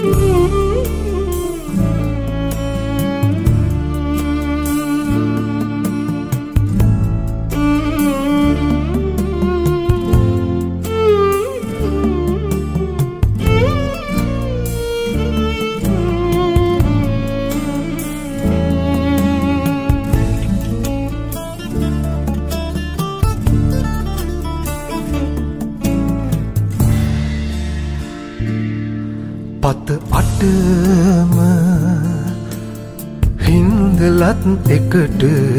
පත අටම හින්දලත් එකට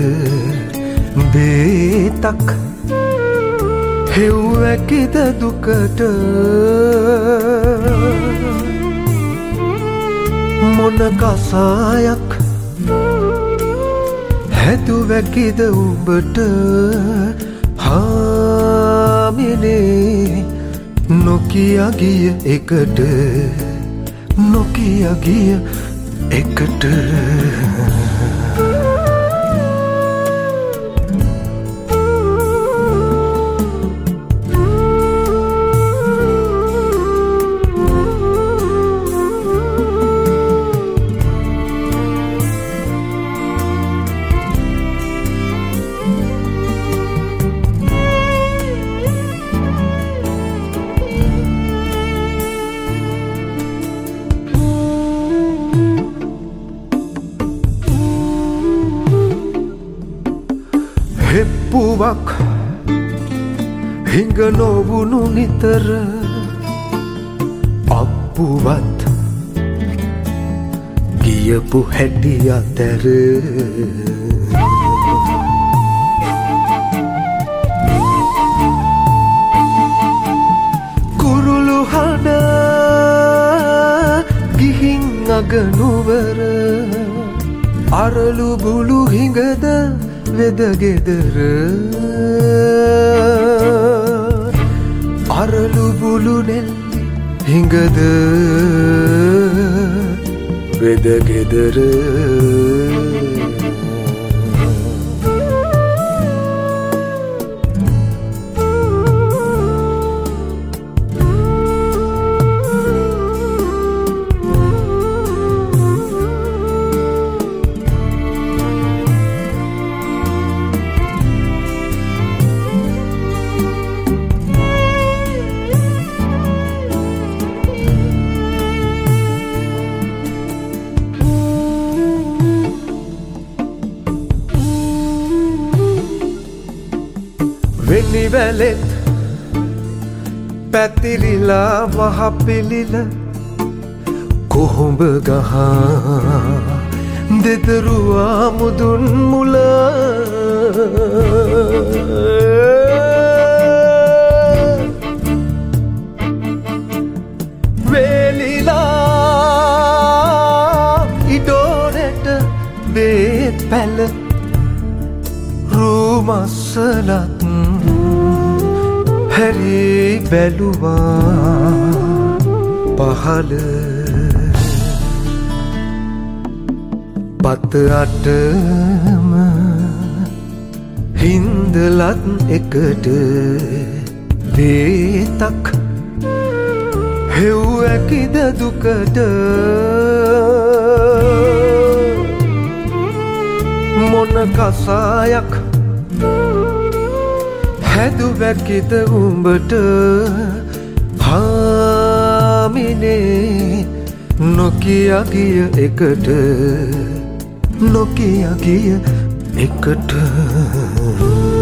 බේතක් හෙව්වැකිද දුකට මොන කසායක් හැදුවැකිද උඹට හාමිනේ නොකිය ගිය එකට නොකිය ගිය එකට හෙප්පුවක් හිඟ නොවුණු නිතර අප්පුවත් ගියපු හැටි අතර කුරුළු හඬ ගිහින් අගනුවර අරලු බුලු හිඟද වෙදගෙදර අරලු බුලු නෙල්ලි හිඟද වෙදගෙදර වෙනිවැලෙත් පැතිරිලා වහපිලිල කොහොඹ ගහ දෙදරුවා මුදුන් මුල වේලිලා ඉඩෝරට බේත් පැල රුමස්සලත් හැරි බැලුවා පහළ පත අටම හින්දලත් එකට බේතක් හෙව්වැකිද දුකට මොන කසායක් හැදුවැකිද උඹට හාමිනේ නොකිය ගිය එකට නොකිය ගිය එකට